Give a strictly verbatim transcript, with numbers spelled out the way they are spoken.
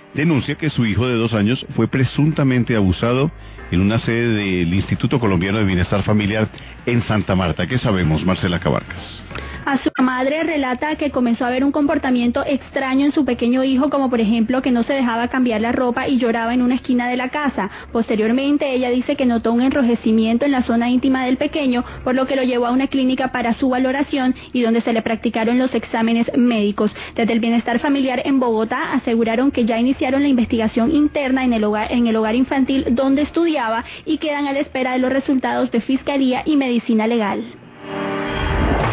denuncia que su hijo de dos años fue presuntamente abusado en una sede del Instituto Colombiano de Bienestar Familiar en Santa Marta. ¿Qué sabemos, Marcela Cabarcas? A su madre relata que comenzó a ver un comportamiento extraño en su pequeño hijo, como por ejemplo que no se dejaba cambiar la ropa y lloraba en una esquina de la casa. Posteriormente, ella dice que notó un enrojecimiento en la zona íntima del pequeño, por lo que lo llevó a una clínica para su valoración y donde se le practicaron los exámenes médicos. Desde el Bienestar Familiar en Bogotá aseguraron que ya iniciaron la investigación interna en el hogar, en el hogar infantil donde estudiaba y quedan a la espera de los resultados de Fiscalía y Medicina Legal.